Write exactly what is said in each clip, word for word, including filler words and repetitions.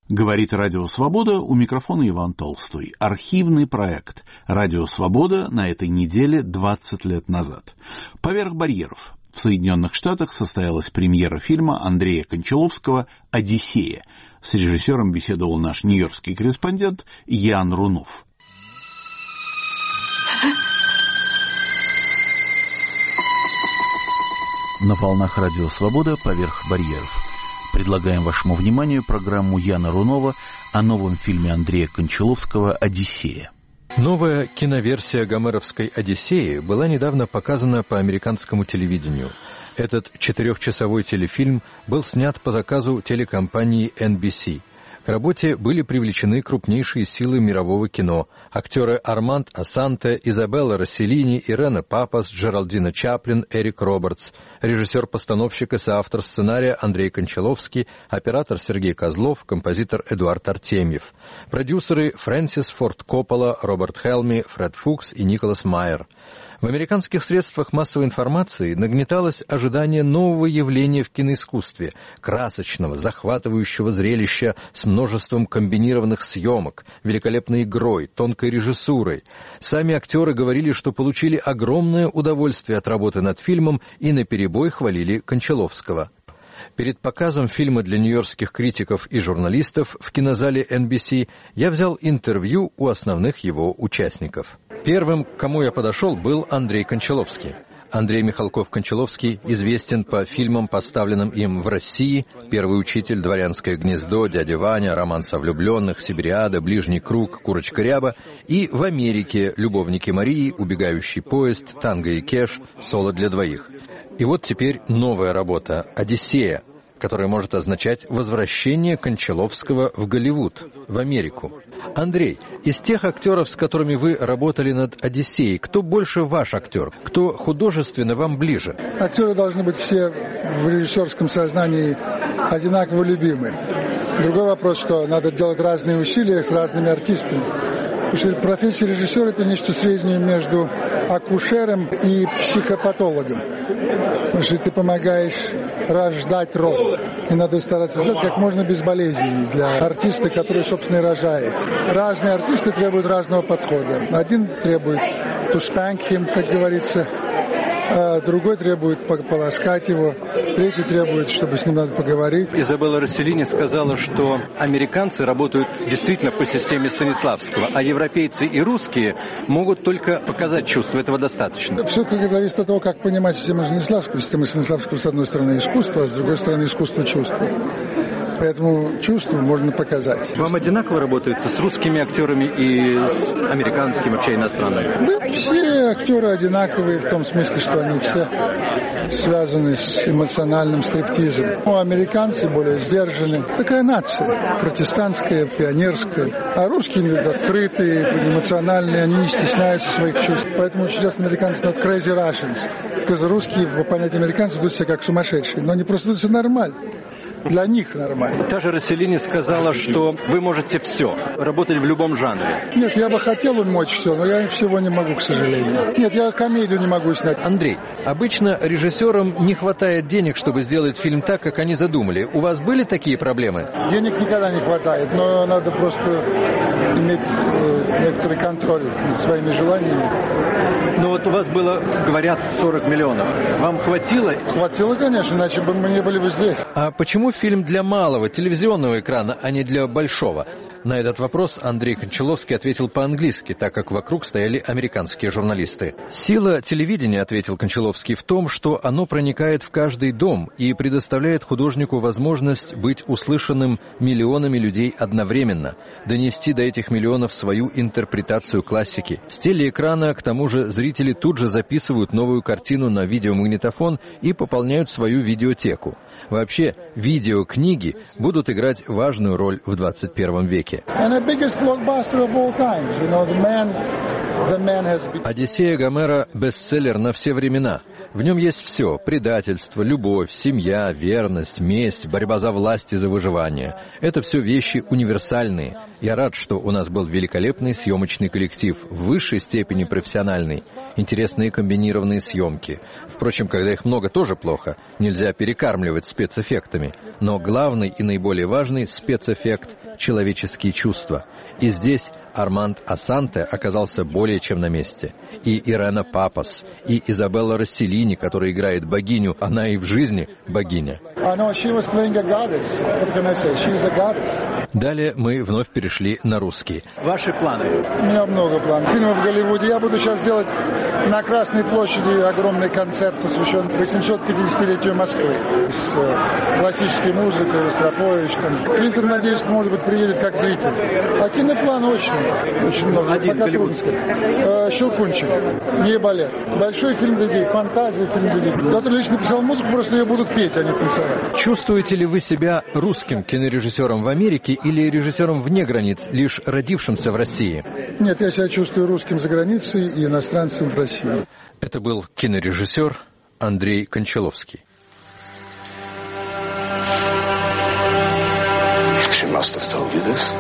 Говорит Радио Свобода, у микрофона Иван Толстой. Архивный проект Радио Свобода на этой неделе двадцать лет назад. «Поверх барьеров». В Соединенных Штатах состоялась премьера фильма Андрея Кончаловского «Одиссея». С режиссером беседовал наш нью-йоркский корреспондент Ян Рунов. На волнах Радио Свобода «Поверх барьеров». Предлагаем вашему вниманию программу Яна Рунова о новом фильме Андрея Кончаловского «Одиссея». Новая киноверсия гомеровской «Одиссеи» была недавно показана по американскому телевидению. Этот четырехчасовой телефильм был снят по заказу телекомпании эн би си. К работе были привлечены крупнейшие силы мирового кино. Актеры Арманд Ассанте, Изабелла Росселлини, Ирена Папас, Джеральдина Чаплин, Эрик Робертс, режиссер-постановщик и соавтор сценария Андрей Кончаловский, оператор Сергей Козлов, композитор Эдуард Артемьев, продюсеры Фрэнсис Форд Коппола, Роберт Хелми, Фред Фукс и Николас Майер. В американских средствах массовой информации нагнеталось ожидание нового явления в киноискусстве, красочного, захватывающего зрелища с множеством комбинированных съемок, великолепной игрой, тонкой режиссурой. Сами актеры говорили, что получили огромное удовольствие от работы над фильмом и наперебой хвалили Кончаловского. Перед показом фильма для нью-йоркских критиков и журналистов в кинозале эн би си я взял интервью у основных его участников. Первым, к кому я подошел, был Андрей Кончаловский. Андрей Михалков-Кончаловский известен по фильмам, поставленным им в России: «Первый учитель», «Дворянское гнездо», «Дядя Ваня», «Романс о влюбленных», «Сибириада», «Ближний круг», «Курочка Ряба», и в Америке «Любовники Марии», «Убегающий поезд», «Танго и Кеш», «Соло для двоих». И вот теперь новая работа «Одиссея», которая может означать возвращение Кончаловского в Голливуд, в Америку. Андрей, из тех актеров, с которыми вы работали над «Одиссеей», кто больше ваш актер? Кто художественно вам ближе? Актеры должны быть все в режиссерском сознании одинаково любимы. Другой вопрос, что надо делать разные усилия с разными артистами. Потому что профессия режиссера — это нечто среднее между акушером и психопатологом. Потому что ты помогаешь рождать род. И надо стараться сделать как можно безболезненнее для артиста, который, собственно, и рожает. Разные артисты требуют разного подхода. Один требует to spank him, как говорится, а другой требует полоскать его, третий требует, чтобы с ним надо поговорить. Изабелла Росселлини сказала, что американцы работают действительно по системе Станиславского, а европейцы и русские могут только показать чувство. Этого достаточно. Все зависит от того, как понимать систему Станиславского. Система Станиславского, с одной стороны, искусство, а с другой стороны, искусство чувства. Поэтому чувство можно показать. Вам одинаково работается с русскими актерами и с американскими, вообще иностранными? Да, все актеры одинаковые в том смысле, что они все связаны с эмоциональным стриптизом. Ну, американцы более сдержаны. Такая нация, протестантская, пионерская. А русские открытые, эмоциональные, они не стесняются своих чувств. Поэтому очень часто американцы not crazy Russians. Потому что русские, по понятию американцев, ведут себя как сумасшедшие. Но они просто ведут себя нормально. Для них нормально. Та же Росселлини сказала, что вы можете все, работать в любом жанре. Нет, я бы хотел умочь все, но я всего не могу, к сожалению. Нет, я комедию не могу снять. Андрей, обычно режиссерам не хватает денег, чтобы сделать фильм так, как они задумали. У вас были такие проблемы? Денег никогда не хватает, но надо просто иметь э, некоторый контроль над своими желаниями. Ну вот у вас было, говорят, сорок миллионов. Вам хватило? Хватило, конечно, иначе бы мы не были бы здесь. А почему фильм для малого телевизионного экрана, а не для большого? На этот вопрос Андрей Кончаловский ответил по-английски, так как вокруг стояли американские журналисты. «Сила телевидения, — ответил Кончаловский, — в том, что оно проникает в каждый дом и предоставляет художнику возможность быть услышанным миллионами людей одновременно, донести до этих миллионов свою интерпретацию классики. С телеэкрана, к тому же, зрители тут же записывают новую картину на видеомагнитофон и пополняют свою видеотеку. Вообще, видеокниги будут играть важную роль в двадцать первом веке. «Одиссея» Гомера – бестселлер на все времена. В нем есть все – предательство, любовь, семья, верность, месть, борьба за власть и за выживание. Это все вещи универсальные. Я рад, что у нас был великолепный съемочный коллектив, в высшей степени профессиональный. интересные комбинированные съемки. Впрочем, когда их много, тоже плохо. Нельзя перекармливать спецэффектами. Но главный и наиболее важный спецэффект — человеческие чувства. И здесь Арманд Ассанте оказался более чем на месте. И Ирена Папас, и Изабелла Росселлини, которая играет богиню, она и в жизни богиня. Далее мы вновь перешли на русский. Ваши планы? У меня много планов. Фильмы в Голливуде. Я буду сейчас делать на Красной площади огромный концерт, посвященный восьмисотпятидесятилетию Москвы. С э, классической музыкой, Ростроповичем. Клинтон, надеюсь, может быть, приедет как зритель. А киноплан очень, очень много. Один голливудский. Э, Щелкунчик. Не балет. Большой фильм для детей, фантазия, фильм для детей. Я лично написал музыку, просто ее будут петь, а не танцевать. Чувствуете ли вы себя русским кинорежиссером в Америке или режиссером вне границ, лишь родившимся в России? Нет, я себя чувствую русским за границей и иностранцем в России. Это был кинорежиссер Андрей Кончаловский. She must have told you this.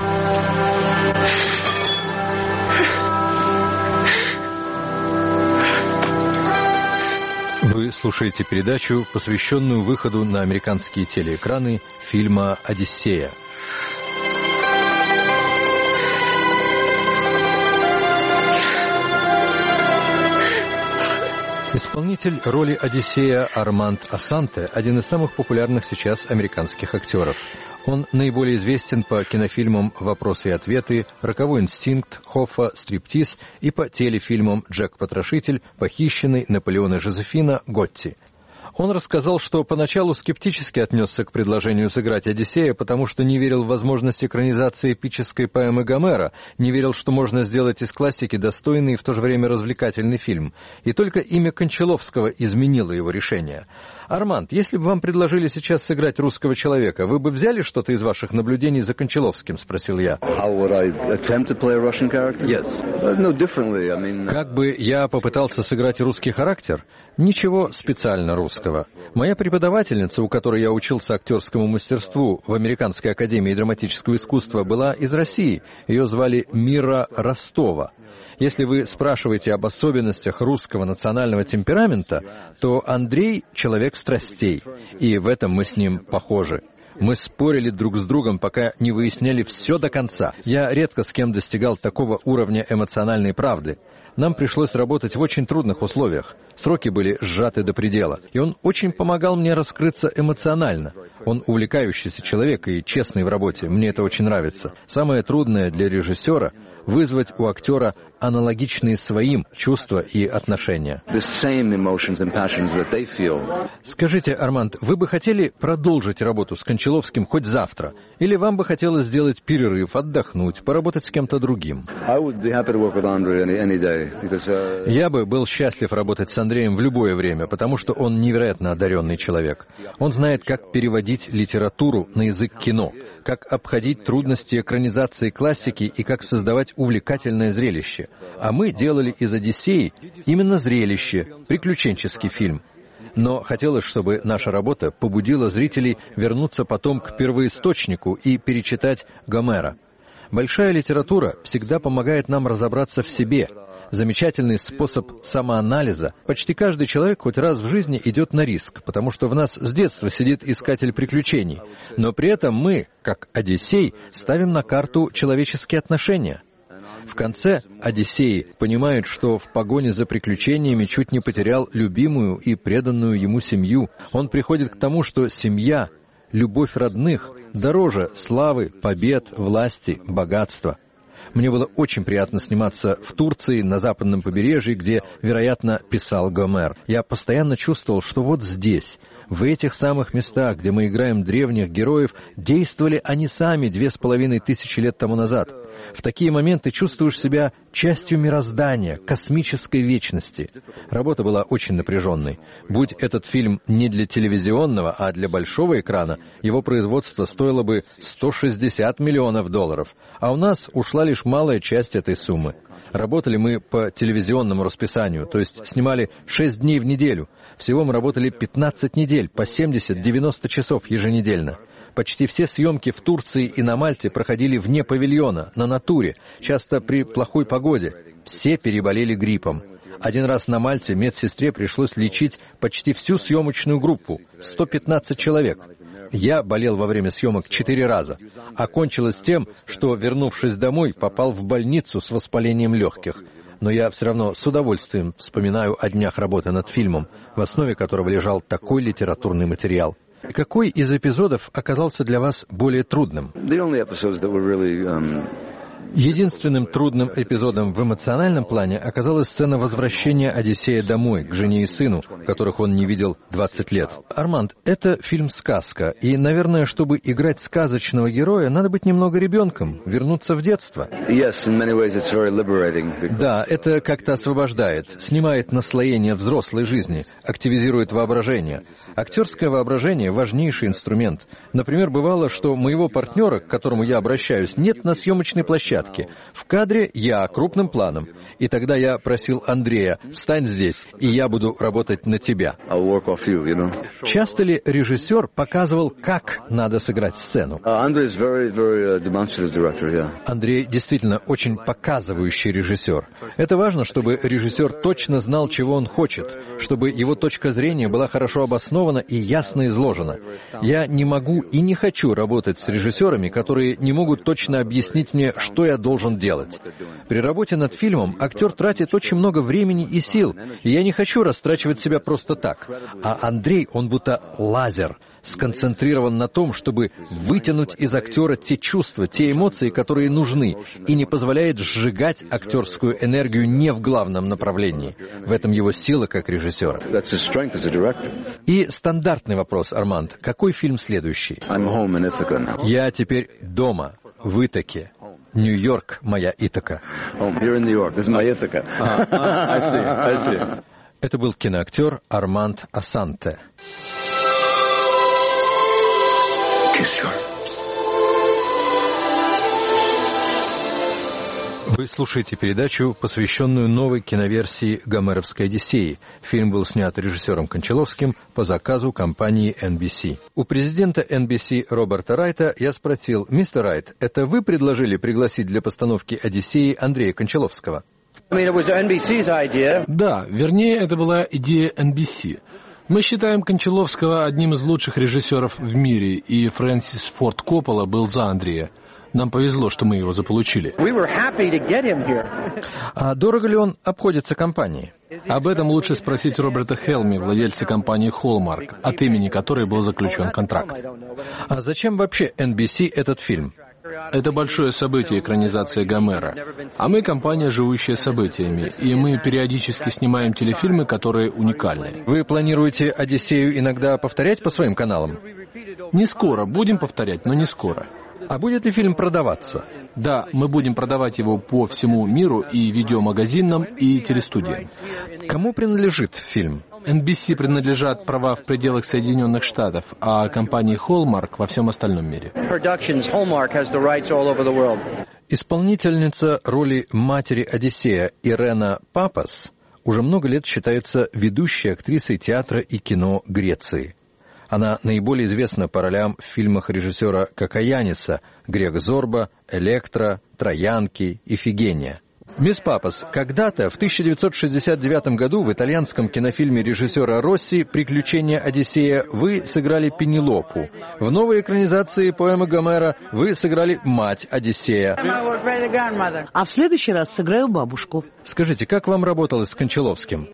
Вы слушаете передачу, посвященную выходу на американские телеэкраны фильма «Одиссея». Исполнитель роли Одиссея Арманд Ассанте – один из самых популярных сейчас американских актеров. Он наиболее известен по кинофильмам «Вопросы и ответы», «Роковой инстинкт», «Хоффа», «Стриптиз» и по телефильмам «Джек-потрошитель», «Похищенный», «Наполеон и Жозефина», «Готти». Он рассказал, что поначалу скептически отнесся к предложению сыграть Одиссея, потому что не верил в возможность экранизации эпической поэмы Гомера, не верил, что можно сделать из классики достойный и в то же время развлекательный фильм. И только имя Кончаловского изменило его решение. Арманд, если бы вам предложили сейчас сыграть русского человека, вы бы взяли что-то из ваших наблюдений за Кончаловским, спросил я. Как бы я попытался сыграть русский характер? Ничего специально русского. Моя преподавательница, у которой я учился актерскому мастерству в Американской академии драматического искусства, была из России. Ее звали Мира Ростова. Если вы спрашиваете об особенностях русского национального темперамента, то Андрей — человек страстей, и в этом мы с ним похожи. Мы спорили друг с другом, пока не выясняли все до конца. Я редко с кем достигал такого уровня эмоциональной правды. Нам пришлось работать в очень трудных условиях. Сроки были сжаты до предела. И он очень помогал мне раскрыться эмоционально. Он увлекающийся человек и честный в работе. Мне это очень нравится. Самое трудное для режиссера — вызвать у актера аналогичные своим чувства и отношения. Скажите, Арманд, вы бы хотели продолжить работу с Кончаловским хоть завтра? Или вам бы хотелось сделать перерыв, отдохнуть, поработать с кем-то другим? Я бы был счастлив работать с Андреем в любое время, потому что он невероятно одаренный человек. Он знает, как переводить литературу на язык кино, как обходить трудности экранизации классики и как создавать увлекательное зрелище. А мы делали из «Одиссеи» именно зрелище, приключенческий фильм. Но хотелось, чтобы наша работа побудила зрителей вернуться потом к первоисточнику и перечитать Гомера. Большая литература всегда помогает нам разобраться в себе. Замечательный способ самоанализа. Почти каждый человек хоть раз в жизни идет на риск, потому что в нас с детства сидит искатель приключений. Но при этом мы, как Одиссей, ставим на карту человеческие отношения. В конце Одиссей понимает, что в погоне за приключениями чуть не потерял любимую и преданную ему семью. Он приходит к тому, что семья, любовь родных, дороже славы, побед, власти, богатства. Мне было очень приятно сниматься в Турции, на западном побережье, где, вероятно, писал Гомер. Я постоянно чувствовал, что вот здесь, в этих самых местах, где мы играем древних героев, действовали они сами две с половиной тысячи лет тому назад. В такие моменты чувствуешь себя частью мироздания, космической вечности. Работа была очень напряженной. Будь этот фильм не для телевизионного, а для большого экрана, его производство стоило бы сто шестьдесят миллионов долларов. А у нас ушла лишь малая часть этой суммы. Работали мы по телевизионному расписанию, то есть снимали шесть дней в неделю. Всего мы работали пятнадцать недель, по семьдесят-девяносто часов еженедельно. Почти все съемки в Турции и на Мальте проходили вне павильона, на натуре, часто при плохой погоде. Все переболели гриппом. Один раз на Мальте медсестре пришлось лечить почти всю съемочную группу, сто пятнадцать человек. Я болел во время съемок четыре раза. Окончилось тем, что, вернувшись домой, попал в больницу с воспалением легких. Но я все равно с удовольствием вспоминаю о днях работы над фильмом, в основе которого лежал такой литературный материал. Какой из эпизодов оказался для вас более трудным? Единственным трудным эпизодом в эмоциональном плане оказалась сцена возвращения Одиссея домой, к жене и сыну, которых он не видел двадцать лет. Арманд, это фильм-сказка, и, наверное, чтобы играть сказочного героя, надо быть немного ребенком, вернуться в детство. Yes, in many ways it's very liberating. Да, это как-то освобождает, снимает наслоение взрослой жизни, активизирует воображение. Актерское воображение – важнейший инструмент. Например, бывало, что моего партнера, к которому я обращаюсь, нет на съемочной площадке. В кадре я крупным планом. И тогда я просил Андрея: встань здесь, и я буду работать на тебя. I'll work off you, you know. Часто ли режиссер показывал, как надо сыграть сцену? Uh, Andrei is very, very uh, demonstrative director, yeah. Андрей действительно очень показывающий режиссер. Это важно, чтобы режиссер точно знал, чего он хочет, чтобы его точка зрения была хорошо обоснована и ясно изложена. Я не могу и не хочу работать с режиссерами, которые не могут точно объяснить мне, что я должен делать. При работе над фильмом актер тратит очень много времени и сил, и я не хочу растрачивать себя просто так. А Андрей, он будто лазер, сконцентрирован на том, чтобы вытянуть из актера те чувства, те эмоции, которые нужны, и не позволяет сжигать актерскую энергию не в главном направлении. В этом его сила как режиссера. И стандартный вопрос, Арманд. Какой фильм следующий? Я теперь дома, в Итаке. Нью-Йорк, моя Итака. Это был киноактер Арманд Асанте. Вы слушаете передачу, посвященную новой киноверсии «Гомеровской Одиссеи». Фильм был снят режиссером Кончаловским по заказу компании эн би си. У президента эн би си Роберта Райта я спросил: «Мистер Райт, это вы предложили пригласить для постановки «Одиссеи» Андрея Кончаловского?» Да, вернее, это была идея эн би си. Мы считаем Кончаловского одним из лучших режиссеров в мире, и Фрэнсис Форд Коппола был за Андрея. Нам повезло, что мы его заполучили. А дорого ли он обходится компании? Об этом лучше спросить Роберта Хелми, владельца компании Hallmark, от имени которой был заключен контракт. А зачем вообще эн би си этот фильм? Это большое событие, экранизация Гомера. А мы компания, живущая событиями, и мы периодически снимаем телефильмы, которые уникальны. Вы планируете «Одиссею» иногда повторять по своим каналам? Не скоро, будем повторять, но не скоро. А будет ли фильм продаваться? Да, мы будем продавать его по всему миру и видеомагазинам, и телестудиям. Кому принадлежит фильм? эн би си принадлежат права в пределах Соединенных Штатов, а компании Hallmark во всем остальном мире. Исполнительница роли матери Одиссея Ирена Папас уже много лет считается ведущей актрисой театра и кино Греции. Она наиболее известна по ролям в фильмах режиссера Какаяниса «Грег Зорба», «Электра», «Троянки», «Ифигения». Мисс Папас, когда-то, в тысяча девятьсот шестьдесят девятом году, в итальянском кинофильме режиссера Росси «Приключения Одиссея» вы сыграли Пенелопу. В новой экранизации поэмы Гомера вы сыграли мать Одиссея. А в следующий раз сыграю бабушку. Скажите, как вам работалось с Кончаловским?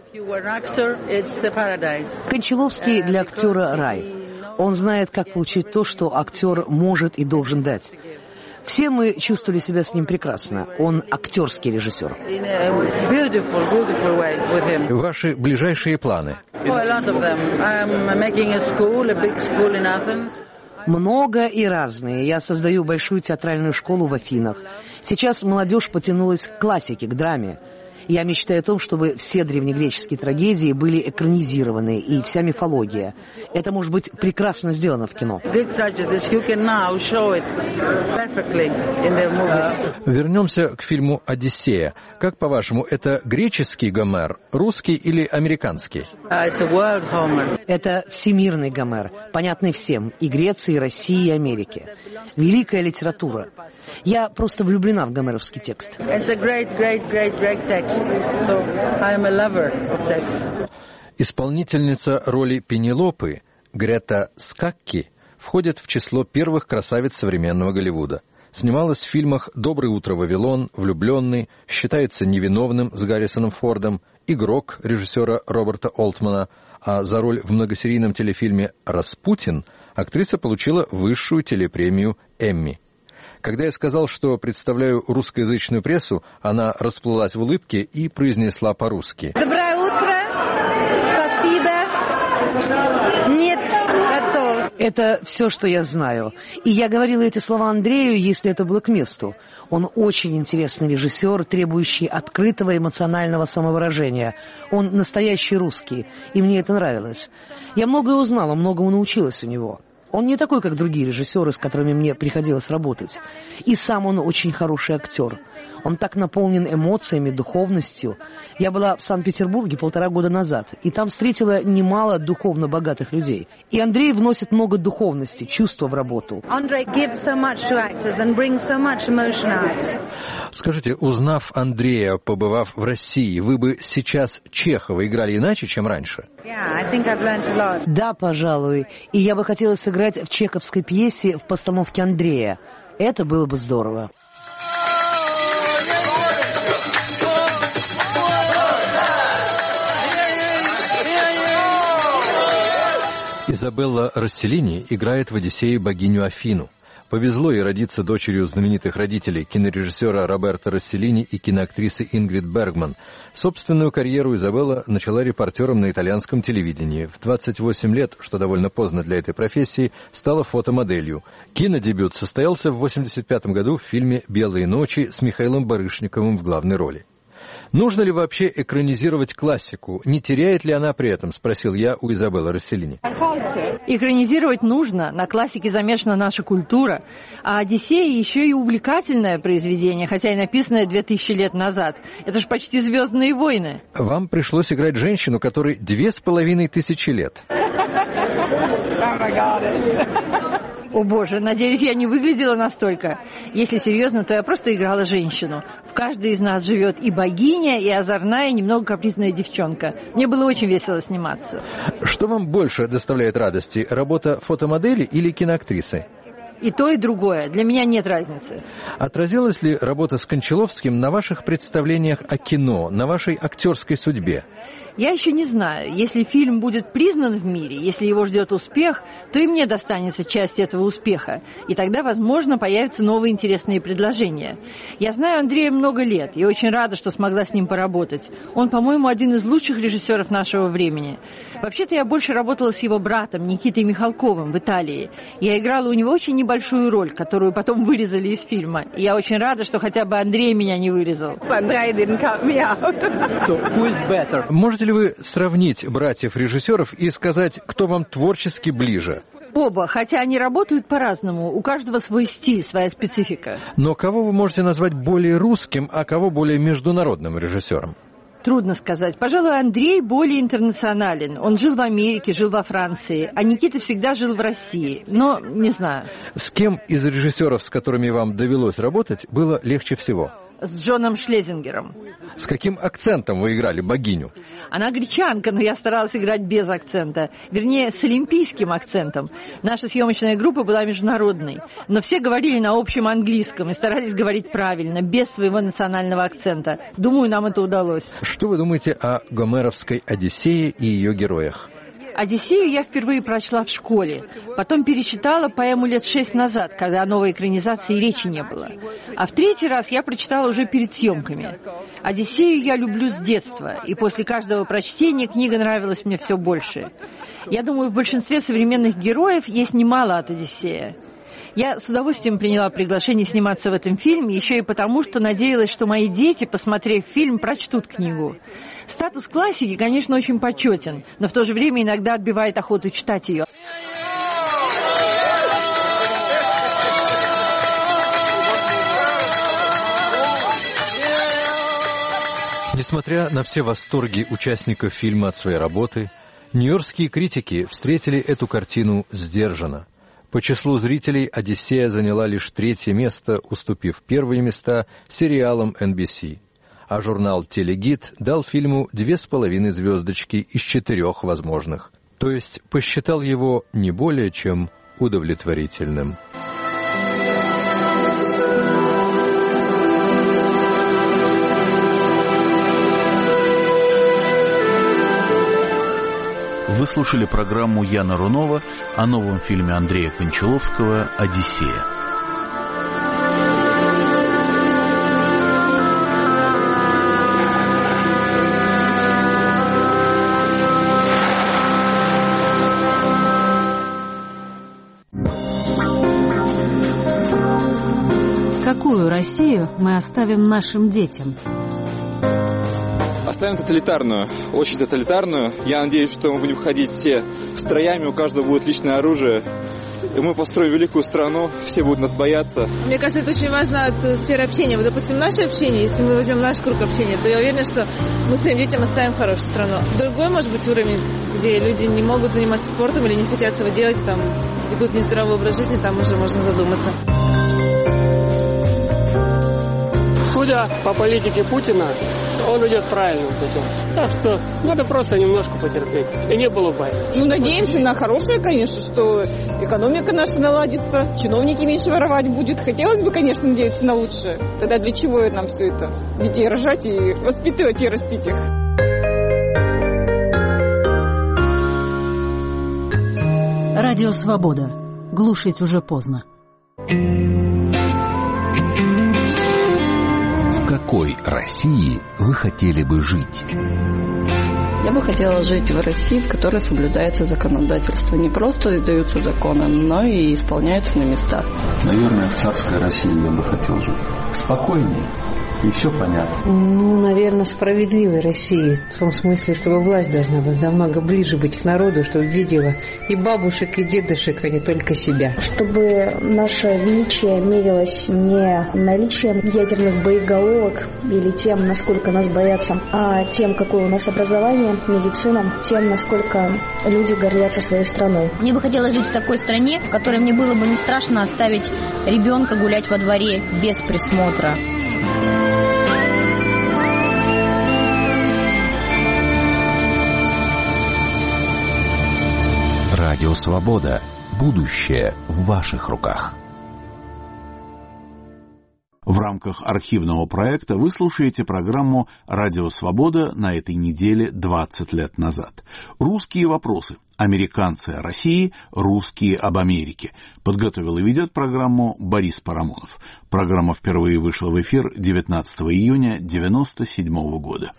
Кончаловский для актера рай. Он знает, как получить то, что актер может и должен дать. Все мы чувствовали себя с ним прекрасно. Он актерский режиссер. Ваши ближайшие планы? Много и разные. Я создаю большую театральную школу в Афинах. Сейчас молодежь потянулась к классике, к драме. Я мечтаю о том, чтобы все древнегреческие трагедии были экранизированы, и вся мифология. Это может быть прекрасно сделано в кино. Вернемся к фильму «Одиссея». Как, по-вашему, это греческий Гомер, русский или американский? Это всемирный Гомер, понятный всем, и Греции, и России, и Америке. Великая литература. Я просто влюблена в гомеровский текст. It's a great, great, great, great text. So I am a lover of text. Исполнительница роли Пенелопы Грета Скакки входит в число первых красавиц современного Голливуда. Снималась в фильмах «Доброе утро, Вавилон», «Влюбленный», «Считается невиновным» с Гаррисоном Фордом, «Игрок» режиссера Роберта Олтмана, а за роль в многосерийном телефильме «Распутин» актриса получила высшую телепремию «Эмми». Когда я сказал, что представляю русскоязычную прессу, она расплылась в улыбке и произнесла по-русски: Доброе утро. Спасибо. Нет, готов. Это все, что я знаю. И я говорила эти слова Андрею, если это было к месту. Он очень интересный режиссер, требующий открытого эмоционального самовыражения. Он настоящий русский, и мне это нравилось. Я многое узнала, многому научилась у него. Он не такой, как другие режиссеры, с которыми мне приходилось работать. И сам он очень хороший актер. Он так наполнен эмоциями, духовностью. Я была в Санкт-Петербурге полтора года назад, и там встретила немало духовно богатых людей. И Андрей вносит много духовности, чувства в работу. Андрей gives so much to actors and brings so much emotion out. Скажите, узнав Андрея, побывав в России, вы бы сейчас Чехова играли иначе, чем раньше? Yeah, I think I've learned a lot. Да, пожалуй. И я бы хотела сыграть в чеховской пьесе в постановке Андрея. Это было бы здорово. Изабелла Росселлини играет в «Одиссее» богиню Афину. Повезло ей родиться дочерью знаменитых родителей, кинорежиссера Роберто Росселлини и киноактрисы Ингрид Бергман. Собственную карьеру Изабелла начала репортером на итальянском телевидении. В двадцать восемь лет, что довольно поздно для этой профессии, стала фотомоделью. Кинодебют состоялся в восемьдесят пятом году в фильме «Белые ночи» с Михаилом Барышниковым в главной роли. «Нужно ли вообще экранизировать классику? Не теряет ли она при этом?» — спросил я у Изабеллы Росселлини. Экранизировать нужно. На классике замешана наша культура. А «Одиссея» еще и увлекательное произведение, хотя и написанное две тысячи лет назад. Это же почти «Звездные войны». Вам пришлось играть женщину, которой две с половиной тысячи лет. О боже, надеюсь, я не выглядела настолько. Если серьезно, то я просто играла женщину. В каждой из нас живет и богиня, и озорная, и немного капризная девчонка. Мне было очень весело сниматься. Что вам больше доставляет радости, работа фотомодели или киноактрисы? И то, и другое. Для меня нет разницы. Отразилась ли работа с Кончаловским на ваших представлениях о кино, на вашей актерской судьбе? Я еще не знаю. Если фильм будет признан в мире, если его ждет успех, то и мне достанется часть этого успеха. И тогда, возможно, появятся новые интересные предложения. Я знаю Андрея много лет и очень рада, что смогла с ним поработать. Он, по-моему, один из лучших режиссеров нашего времени. Вообще-то я больше работала с его братом Никитой Михалковым в Италии. Я играла у него очень небольшую роль, которую потом вырезали из фильма. И я очень рада, что хотя бы Андрей меня не вырезал. Андрей didn't cut me out. So, who is better? Можете ли вы сравнить братьев-режиссеров и сказать, кто вам творчески ближе? Оба, хотя они работают по-разному, у каждого свой стиль, своя специфика. Но кого вы можете назвать более русским, а кого более международным режиссером? Трудно сказать. Пожалуй, Андрей более интернационален. Он жил в Америке, жил во Франции, а Никита всегда жил в России. Но не знаю. С кем из режиссеров, с которыми вам довелось работать, было легче всего? С Джоном Шлезингером. С каким акцентом вы играли богиню? Она гречанка, но я старалась играть без акцента. Вернее, с олимпийским акцентом. Наша съемочная группа была международной. Но все говорили на общем английском и старались говорить правильно, без своего национального акцента. Думаю, нам это удалось. Что вы думаете о гомеровской «Одиссее» и ее героях? «Одиссею» я впервые прочла в школе. Потом перечитала поэму лет шесть назад, когда о новой экранизации речи не было. А в третий раз я прочитала уже перед съемками. «Одиссею» я люблю с детства, и после каждого прочтения книга нравилась мне все больше. Я думаю, в большинстве современных героев есть немало от «Одиссея». Я с удовольствием приняла приглашение сниматься в этом фильме, еще и потому, что надеялась, что мои дети, посмотрев фильм, прочтут книгу. Статус классики, конечно, очень почетен, но в то же время иногда отбивает охоту читать ее. Несмотря на все восторги участников фильма от своей работы, нью-йоркские критики встретили эту картину сдержанно. По числу зрителей «Одиссея» заняла лишь третье место, уступив первые места сериалам эн би си. А журнал «Телегид» дал фильму две с половиной звездочки из четырех возможных. То есть посчитал его не более чем удовлетворительным. Вы слушали программу Яна Рунова о новом фильме Андрея Кончаловского «Одиссея». Какую Россию мы оставим нашим детям? Оставим тоталитарную, очень тоталитарную. Я надеюсь, что мы будем ходить все строями, у каждого будет личное оружие. И мы построим великую страну, все будут нас бояться. Мне кажется, это очень важно от сферы общения. Вот, допустим, наше общение, если мы возьмем наш круг общения, то я уверена, что мы своим детям оставим хорошую страну. Другой, может быть, уровень, где люди не могут заниматься спортом или не хотят этого делать, там ведут нездоровый образ жизни, там уже можно задуматься. Судя по политике Путина, он идет правильным путем. Так что надо просто немножко потерпеть. И не было бы. Ну, надеемся на хорошее, конечно, что экономика наша наладится, чиновники меньше воровать будут. Хотелось бы, конечно, надеяться на лучшее. Тогда для чего нам все это? Детей рожать и воспитывать и растить их. Радио «Свобода». Глушить уже поздно. В какой России вы хотели бы жить? Я бы хотела жить в России, в которой соблюдается законодательство. Не просто издаются законы, но и исполняются на местах. Наверное, в царской России я бы хотел жить. Спокойнее. И все понятно. Ну, наверное, справедливой России. В том смысле, чтобы власть должна быть намного ближе быть к народу, чтобы видела и бабушек, и дедушек, а не только себя. Чтобы наше величие мерилось не наличием ядерных боеголовок или тем, насколько нас боятся, а тем, какое у нас образование, медицина, тем, насколько люди гордятся своей страной. Мне бы хотелось жить в такой стране, в которой мне было бы не страшно оставить ребенка гулять во дворе без присмотра. Радио «Свобода». Будущее в ваших руках. В рамках архивного проекта вы слушаете программу «Радио Свобода» на этой неделе двадцать лет назад. Русские вопросы. Американцы о России, русские об Америке. Подготовил и ведет программу Борис Парамонов. Программа впервые вышла в эфир девятнадцатого июня девяносто седьмого года.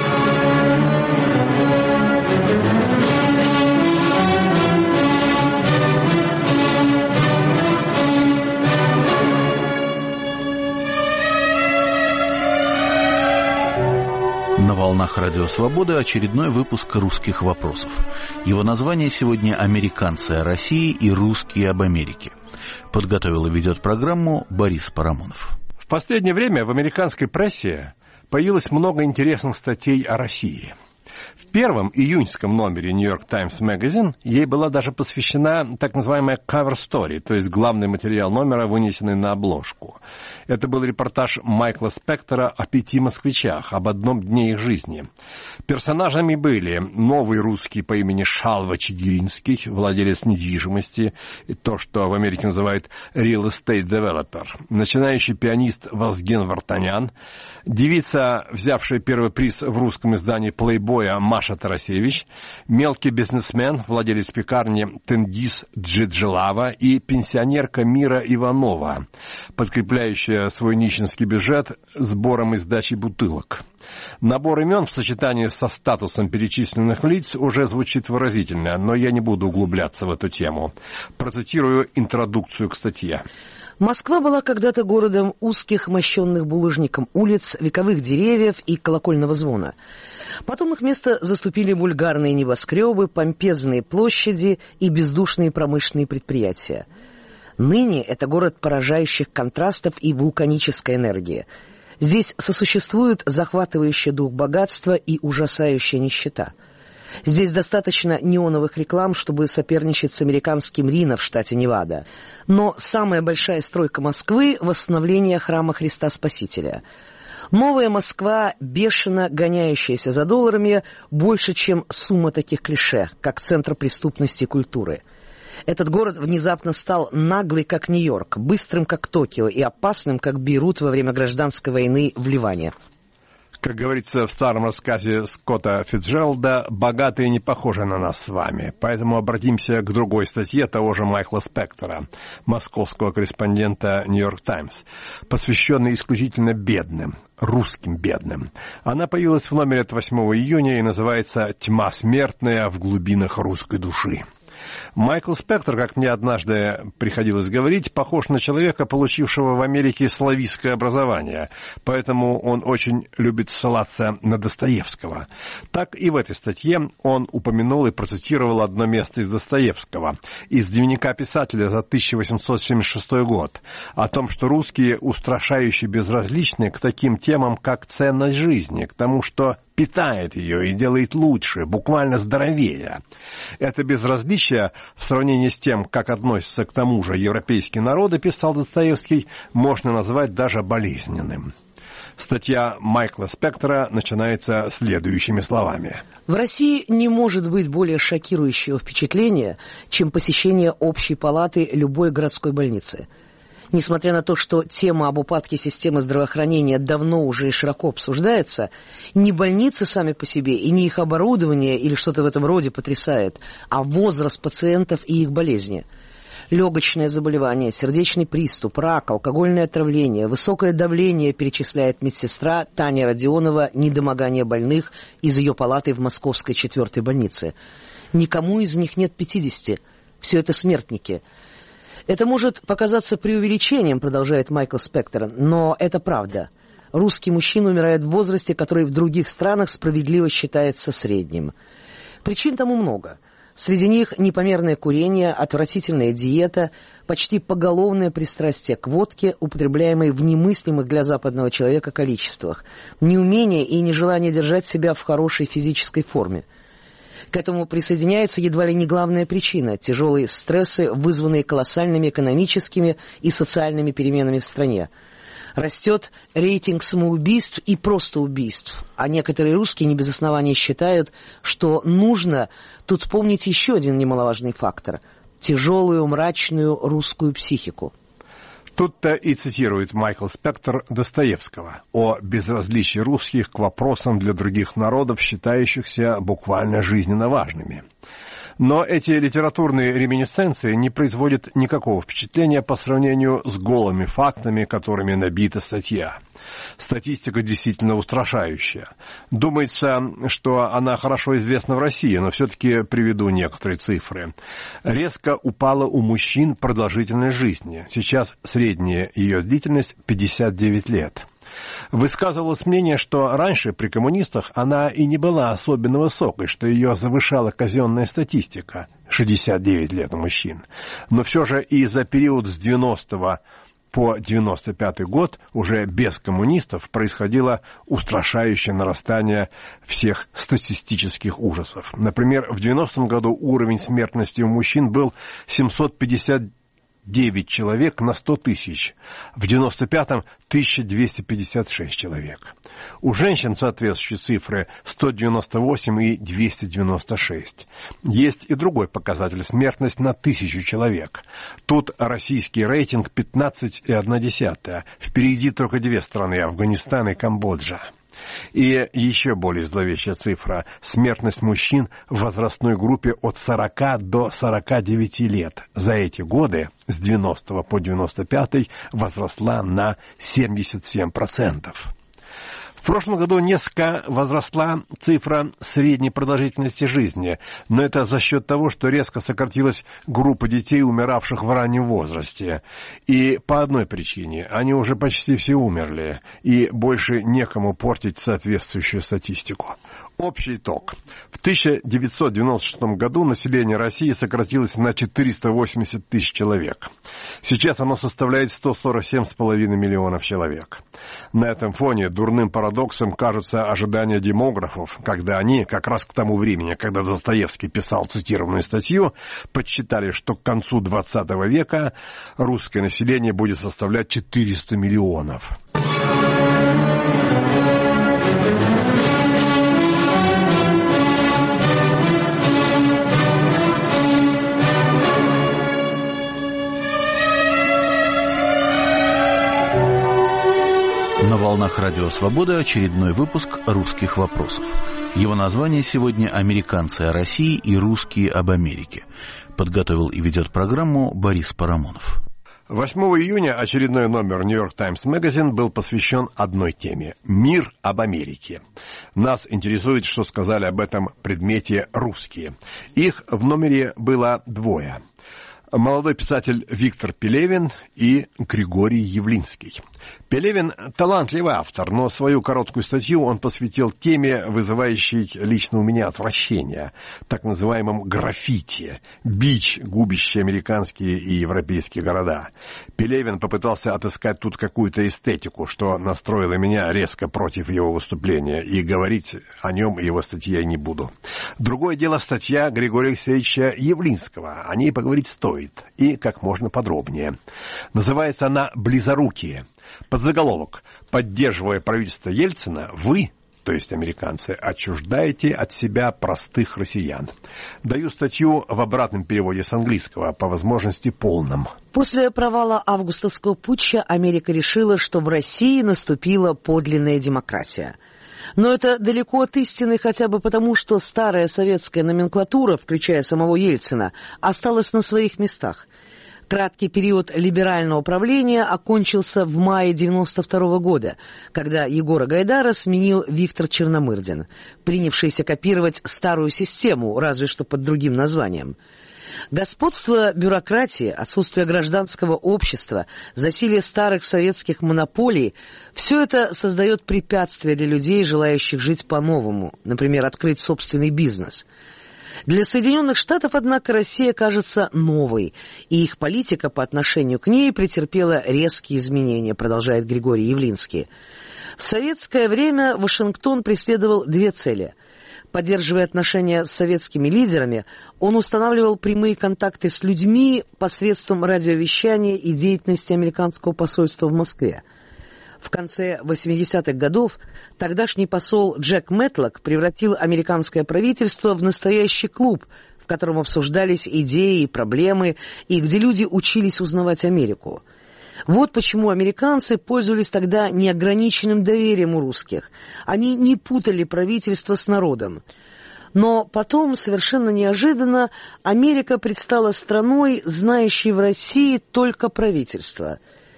На волнах Радио Свобода очередной выпуск «Русских вопросов». Его название сегодня «Американцы о России и русские об Америке». Подготовил и ведет программу Борис Парамонов. В последнее время в американской прессе появилось много интересных статей о России. В первом июньском номере New York Times Magazine ей была даже посвящена так называемая cover story, то есть главный материал номера, вынесенный на обложку. Это был репортаж Майкла Спектора о пяти москвичах, об одном дне их жизни. Персонажами были новый русский по имени Шалва Чигиринский, владелец недвижимости, то, что в Америке называют real estate developer, начинающий пианист Вазген Вартанян, девица, взявшая первый приз в русском издании «Плейбоя» Маша Тарасевич, мелкий бизнесмен, владелец пекарни Тенгиз Джиджилава и пенсионерка Мира Иванова, подкрепляющая свой нищенский бюджет сбором и сдачей бутылок. Набор имен в сочетании со статусом перечисленных лиц уже звучит выразительно, но я не буду углубляться в эту тему. Процитирую интродукцию к статье. Москва была когда-то городом узких, мощенных булыжником улиц, вековых деревьев и колокольного звона. Потом их место заступили вульгарные небоскребы, помпезные площади и бездушные промышленные предприятия. Ныне это город поражающих контрастов и вулканической энергии. Здесь сосуществуют захватывающий дух богатства и ужасающая нищета. Здесь достаточно неоновых реклам, чтобы соперничать с американским Рино в штате Невада. Но самая большая стройка Москвы – восстановление храма Христа Спасителя. Новая Москва, бешено гоняющаяся за долларами, больше, чем сумма таких клише, как центр преступности и культуры. Этот город внезапно стал наглый, как Нью-Йорк, быстрым, как Токио, и опасным, как Бейрут во время гражданской войны в Ливане. Как говорится в старом рассказе Скотта Фицджералда, богатые не похожи на нас с вами. Поэтому обратимся к другой статье того же Майкла Спектора, московского корреспондента «Нью-Йорк Таймс», посвященной исключительно бедным, русским бедным. Она появилась в номере от восьмого июня и называется «Тьма смертная в глубинах русской души». Майкл Спектор, как мне однажды приходилось говорить, похож на человека, получившего в Америке славистское образование, поэтому он очень любит ссылаться на Достоевского. Так и в этой статье он упомянул и процитировал одно место из Достоевского, из дневника писателя за тысяча восемьсот семьдесят шестой год, о том, что русские устрашающе безразличны к таким темам, как ценность жизни, к тому, что питает ее и делает лучше, буквально здоровее. Это безразличие в сравнении с тем, как относятся к тому же европейские народы, писал Достоевский, можно назвать даже болезненным. Статья Майкла Спектора начинается следующими словами. В России не может быть более шокирующего впечатления, чем посещение общей палаты любой городской больницы. Несмотря на то, что тема об упадке системы здравоохранения давно уже и широко обсуждается, ни больницы сами по себе и ни их оборудование или что-то в этом роде потрясает, а возраст пациентов и их болезни. Легочное заболевание, сердечный приступ, рак, алкогольное отравление, высокое давление, перечисляет медсестра Таня Родионова, недомогание больных из ее палаты в Московской четвертой больнице. Никому из них нет пятидесяти. Все это смертники. Это может показаться преувеличением, продолжает Майкл Спектор, но это правда. Русский мужчина умирает в возрасте, который в других странах справедливо считается средним. Причин тому много. Среди них непомерное курение, отвратительная диета, почти поголовное пристрастие к водке, употребляемой в немыслимых для западного человека количествах, неумение и нежелание держать себя в хорошей физической форме. К этому присоединяется едва ли не главная причина – тяжелые стрессы, вызванные колоссальными экономическими и социальными переменами в стране. Растет рейтинг самоубийств и просто убийств, а некоторые русские не без оснований считают, что нужно тут помнить еще один немаловажный фактор – тяжелую, мрачную русскую психику. Тут-то и цитирует Майкл Спектор Достоевского о безразличии русских к вопросам для других народов, считающихся буквально жизненно важными. Но эти литературные реминисценции не производят никакого впечатления по сравнению с голыми фактами, которыми набита статья. Статистика действительно устрашающая. Думается, что она хорошо известна в России, но все-таки приведу некоторые цифры. Резко упала у мужчин продолжительность жизни. Сейчас средняя ее длительность пятьдесят девять лет. Высказывалось мнение, что раньше при коммунистах она и не была особенно высокой, что ее завышала казенная статистика – шестьдесят девять лет у мужчин. Но все же и за период с девяностого по девяносто пятый год уже без коммунистов происходило устрашающее нарастание всех статистических ужасов. Например, в девяностом году уровень смертности у мужчин был семьсот пятьдесят девять человек на сто тысяч, в девяносто пятом тысяча двести пятьдесят шесть человек. У женщин соответствующие цифры сто девяносто восемь и двести девяносто шесть. Есть и другой показатель – смертность на тысячу человек. Тут российский рейтинг пятнадцать и одна десятая. Впереди только две страны – Афганистан и Камбоджа. И еще более зловещая цифра – смертность мужчин в возрастной группе от сорока до сорока девяти лет. За эти годы, с девяностого по девяносто пятый, возросла на семьдесят семь процентов. В прошлом году несколько возросла цифра средней продолжительности жизни, но это за счет того, что резко сократилась группа детей, умиравших в раннем возрасте. И по одной причине – они уже почти все умерли, и больше некому портить соответствующую статистику. Общий итог. В тысяча девятьсот девяносто шестом году население России сократилось на четыреста восемьдесят тысяч человек. Сейчас оно составляет сто сорок семь с половиной миллионов человек. На этом фоне дурным парадоксом кажется ожидание демографов, когда они, как раз к тому времени, когда Достоевский писал цитированную статью, подсчитали, что к концу двадцатого века русское население будет составлять четыреста миллионов. На волнах Радио Свобода очередной выпуск «Русских вопросов». Его название сегодня «Американцы о России и русские об Америке». Подготовил и ведет программу Борис Парамонов. восьмого июня очередной номер New York Times Magazine был посвящен одной теме – «Мир об Америке». Нас интересует, что сказали об этом предмете русские. Их в номере было двое. Молодой писатель Виктор Пелевин и Григорий Явлинский. Пелевин – талантливый автор, но свою короткую статью он посвятил теме, вызывающей лично у меня отвращение, так называемым граффити, бич, губящий американские и европейские города. Пелевин попытался отыскать тут какую-то эстетику, что настроило меня резко против его выступления, и говорить о нем и его статье я не буду. Другое дело статья Григория Алексеевича Явлинского, о ней поговорить стоит, и как можно подробнее. Называется она «Близорукие». Подзаголовок: «Поддерживая правительство Ельцина, вы, то есть американцы, отчуждаете от себя простых россиян». Даю статью в обратном переводе с английского, по возможности полном. После провала августовского путча Америка решила, что в России наступила подлинная демократия. Но это далеко от истины хотя бы потому, что старая советская номенклатура, включая самого Ельцина, осталась на своих местах. Краткий период либерального правления окончился в мае девяносто второго года, когда Егора Гайдара сменил Виктор Черномырдин, принявшийся копировать старую систему, разве что под другим названием. Господство бюрократии, отсутствие гражданского общества, засилие старых советских монополий – все это создает препятствия для людей, желающих жить по-новому, например, открыть собственный бизнес. Для Соединенных Штатов, однако, Россия кажется новой, и их политика по отношению к ней претерпела резкие изменения, продолжает Григорий Явлинский. В советское время Вашингтон преследовал две цели. Поддерживая отношения с советскими лидерами, он устанавливал прямые контакты с людьми посредством радиовещания и деятельности американского посольства в Москве. В конце восьмидесятых годов тогдашний посол Джек Мэтлок превратил американское правительство в настоящий клуб, в котором обсуждались идеи и проблемы, и где люди учились узнавать Америку. Вот почему американцы пользовались тогда неограниченным доверием у русских. Они не путали правительство с народом. Но потом, совершенно неожиданно, Америка предстала страной, знающей в России только правительство.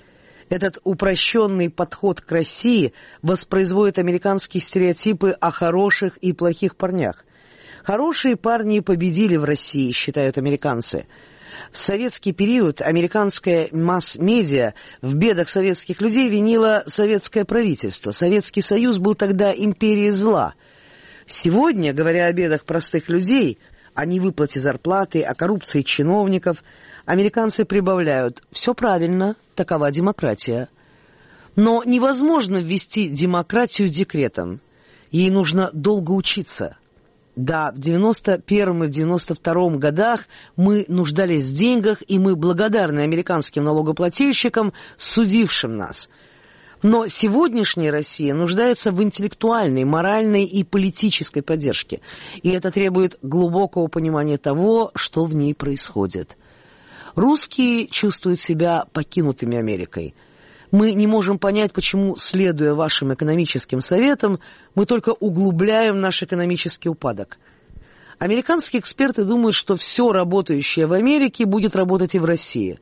Этот упрощенный подход к России воспроизводит американские стереотипы о хороших и плохих парнях. Хорошие парни победили в России, считают американцы. В советский период американская масс-медиа в бедах советских людей винила советское правительство. Советский Союз был тогда империей зла. Сегодня, говоря о бедах простых людей, о невыплате зарплаты, о коррупции чиновников, американцы прибавляют: все правильно, такова демократия. Но невозможно ввести демократию декретом. Ей нужно долго учиться. Да, в девяносто первом и в девяносто втором годах мы нуждались в деньгах, и мы благодарны американским налогоплательщикам, судившим нас. Но сегодняшняя Россия нуждается в интеллектуальной, моральной и политической поддержке, и это требует глубокого понимания того, что в ней происходит. Русские чувствуют себя покинутыми Америкой. Мы не можем понять, почему, следуя вашим экономическим советам, мы только углубляем наш экономический упадок. Американские эксперты думают, что все работающее в Америке будет работать и в России.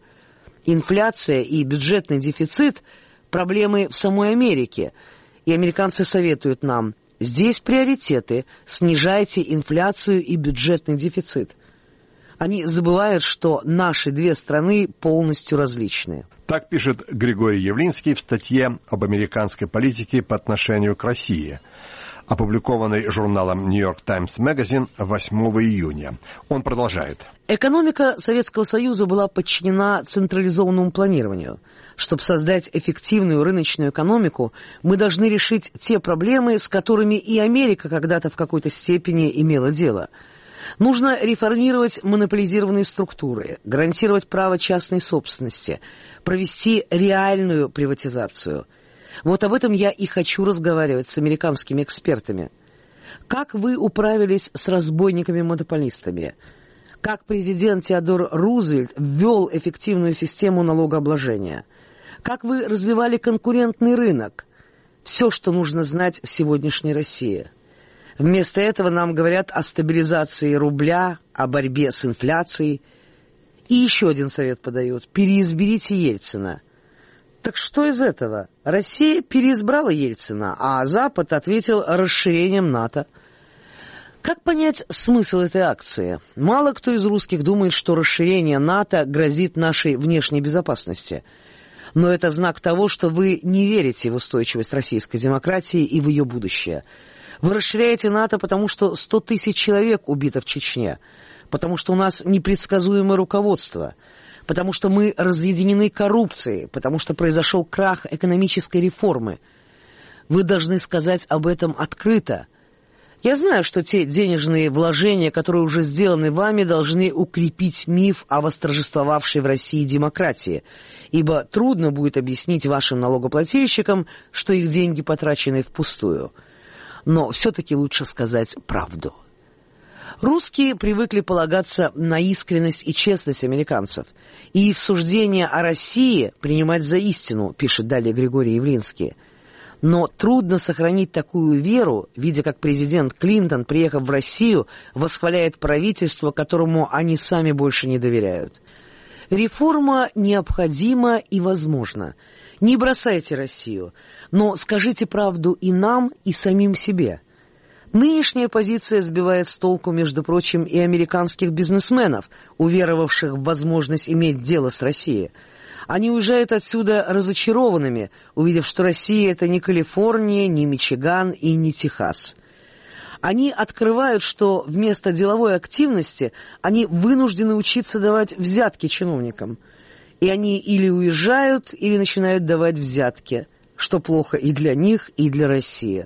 Инфляция и бюджетный дефицит – проблемы в самой Америке. И американцы советуют нам: здесь приоритеты, снижайте инфляцию и бюджетный дефицит. Они забывают, что наши две страны полностью различные. Так пишет Григорий Явлинский в статье об американской политике по отношению к России, опубликованной журналом New York Times Magazine восьмого июня. Он продолжает. Экономика Советского Союза была подчинена централизованному планированию. Чтобы создать эффективную рыночную экономику, мы должны решить те проблемы, с которыми и Америка когда-то в какой-то степени имела дело. Нужно реформировать монополизированные структуры, гарантировать право частной собственности, провести реальную приватизацию. Вот об этом я и хочу разговаривать с американскими экспертами. Как вы управились с разбойниками-монополистами? Как президент Теодор Рузвельт ввел эффективную систему налогообложения? Как вы развивали конкурентный рынок? Все, что нужно знать в сегодняшней России. Вместо этого нам говорят о стабилизации рубля, о борьбе с инфляцией. И еще один совет подают. Переизберите Ельцина. Так что из этого? Россия переизбрала Ельцина, а Запад ответил расширением НАТО. Как понять смысл этой акции? Мало кто из русских думает, что расширение НАТО грозит нашей внешней безопасности. Но это знак того, что вы не верите в устойчивость российской демократии и в ее будущее. Вы расширяете НАТО, потому что сто тысяч человек убито в Чечне, потому что у нас непредсказуемое руководство, потому что мы разъединены коррупцией, потому что произошел крах экономической реформы. Вы должны сказать об этом открыто. Я знаю, что те денежные вложения, которые уже сделаны вами, должны укрепить миф о восторжествовавшей в России демократии, ибо трудно будет объяснить вашим налогоплательщикам, что их деньги потрачены впустую. Но все-таки лучше сказать правду. Русские привыкли полагаться на искренность и честность американцев, и их суждения о России принимать за истину, пишет далее Григорий Явлинский. Но трудно сохранить такую веру, видя, как президент Клинтон, приехав в Россию, восхваляет правительство, которому они сами больше не доверяют. Реформа необходима и возможна. Не бросайте Россию, но скажите правду и нам, и самим себе. Нынешняя позиция сбивает с толку, между прочим, и американских бизнесменов, уверовавших в возможность иметь дело с Россией. Они уезжают отсюда разочарованными, увидев, что Россия — это не Калифорния, не Мичиган и не Техас. Они открывают, что вместо деловой активности они вынуждены учиться давать взятки чиновникам. И они или уезжают, или начинают давать взятки, что плохо и для них, и для России.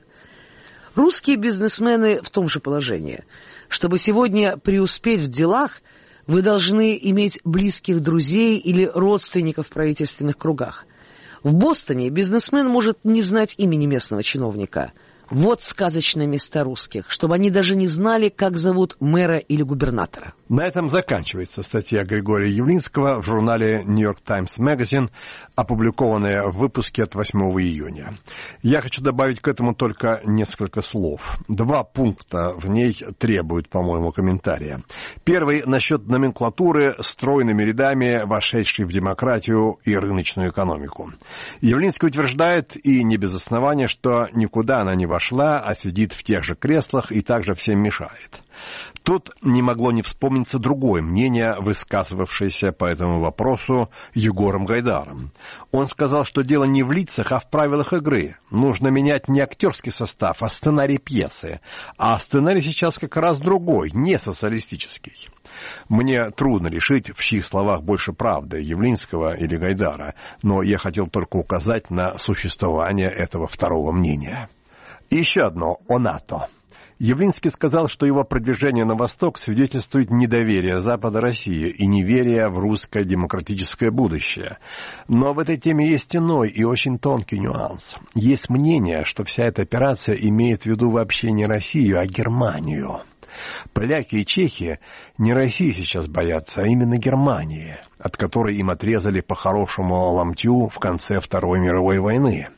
Русские бизнесмены в том же положении. Чтобы сегодня преуспеть в делах, вы должны иметь близких друзей или родственников в правительственных кругах. В Бостоне бизнесмен может не знать имени местного чиновника. Вот сказочные места русских, чтобы они даже не знали, как зовут мэра или губернатора. На этом заканчивается статья Григория Явлинского в журнале New York Times Magazine, опубликованная в выпуске от восьмого июня. Я хочу добавить к этому только несколько слов. Два пункта в ней требуют, по-моему, комментария. Первый насчет номенклатуры, стройными рядами вошедшей в демократию и рыночную экономику. Явлинский утверждает, и не без основания, что никуда она не вошла, а сидит в тех же креслах и также всем мешает. Тут не могло не вспомниться другое мнение, высказывавшееся по этому вопросу Егором Гайдаром. Он сказал, что дело не в лицах, а в правилах игры. Нужно менять не актерский состав, а сценарий пьесы. А сценарий сейчас как раз другой, не социалистический. Мне трудно решить, в чьих словах больше правды, Явлинского или Гайдара, но я хотел только указать на существование этого второго мнения. И еще одно о НАТО. Явлинский сказал, что его продвижение на восток свидетельствует недоверие Запада России и неверие в русское демократическое будущее. Но в этой теме есть иной и очень тонкий нюанс. Есть мнение, что вся эта операция имеет в виду вообще не Россию, а Германию. Поляки и чехи не России сейчас боятся, а именно Германии, от которой им отрезали по хорошему ломтю в конце Второй мировой войны.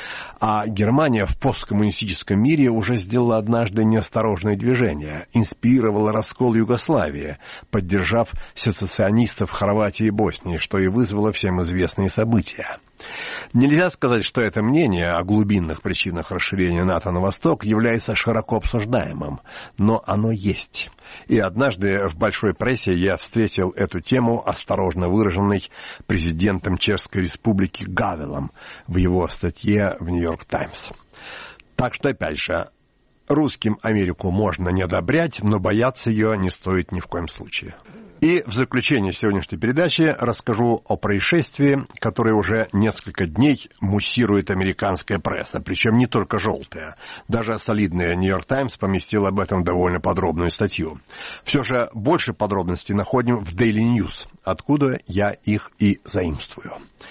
А Германия в посткоммунистическом мире уже сделала однажды неосторожное движение, инспирировала раскол Югославии, поддержав сецессионистов Хорватии и Боснии, что и вызвало всем известные события. Нельзя сказать, что это мнение о глубинных причинах расширения НАТО на восток является широко обсуждаемым, но оно есть. И однажды в большой прессе я встретил эту тему, осторожно выраженной президентом Чешской Республики Гавелом в его статье в New York Times. Так что, опять же, Русским Америку можно не одобрять, но бояться ее не стоит ни в коем случае. И в заключение сегодняшней передачи расскажу о происшествии, которое уже несколько дней муссирует американская пресса, причем не только желтая. Даже солидная «Нью-Йорк Таймс» поместила об этом довольно подробную статью. Все же больше подробностей находим в Daily News, откуда я их и заимствую.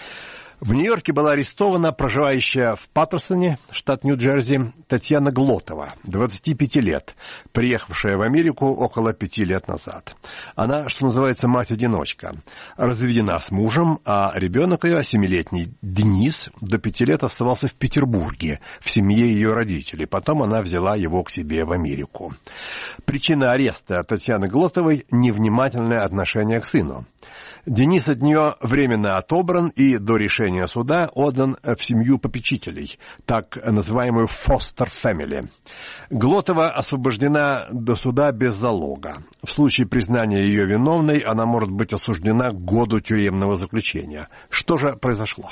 В Нью-Йорке была арестована проживающая в Паттерсоне, штат Нью-Джерси, Татьяна Глотова, двадцати пяти лет, приехавшая в Америку около пяти лет назад. Она, что называется, мать-одиночка, разведена с мужем, а ребенок ее, семилетний Денис, до пяти лет оставался в Петербурге, в семье ее родителей. Потом она взяла его к себе в Америку. Причина ареста Татьяны Глотовой – невнимательное отношение к сыну. Денис от нее временно отобран и до решения суда отдан в семью попечителей, так называемую foster family. Глотова освобождена до суда без залога. В случае признания ее виновной она может быть осуждена к году тюремного заключения. Что же произошло?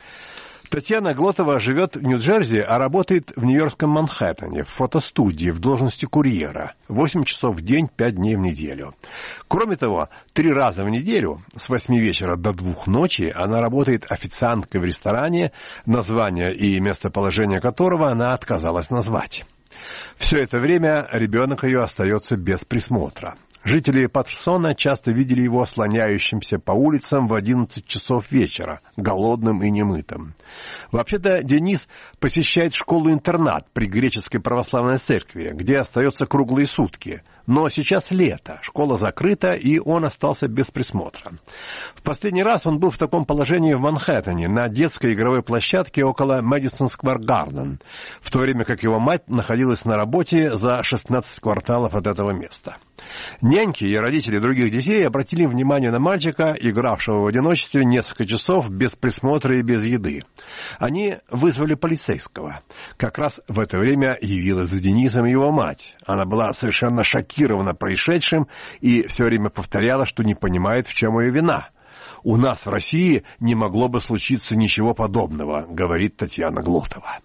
Татьяна Глотова живет в Нью-Джерси, а работает в нью-йоркском Манхэттене, в фотостудии, в должности курьера. восемь часов в день, пять дней в неделю. Кроме того, три раза в неделю, с восьми вечера до двух ночи, она работает официанткой в ресторане, название и местоположение которого она отказалась назвать. Все это время ребенок ее остается без присмотра. Жители Паттерсона часто видели его слоняющимся по улицам в одиннадцать часов вечера, голодным и немытым. Вообще-то Денис посещает школу-интернат при греческой православной церкви, где остается круглые сутки. Но сейчас лето, школа закрыта, и он остался без присмотра. В последний раз он был в таком положении в Манхэттене, на детской игровой площадке около Мэдисон Сквер Гарден, в то время как его мать находилась на работе за шестнадцать кварталов от этого места. Няньки и родители других детей обратили внимание на мальчика, игравшего в одиночестве несколько часов без присмотра и без еды. Они вызвали полицейского. Как раз в это время явилась за Денисом его мать. Она была совершенно шокирована происшедшим и все время повторяла, что не понимает, в чем ее вина. «У нас в России не могло бы случиться ничего подобного», — говорит Татьяна Глотова.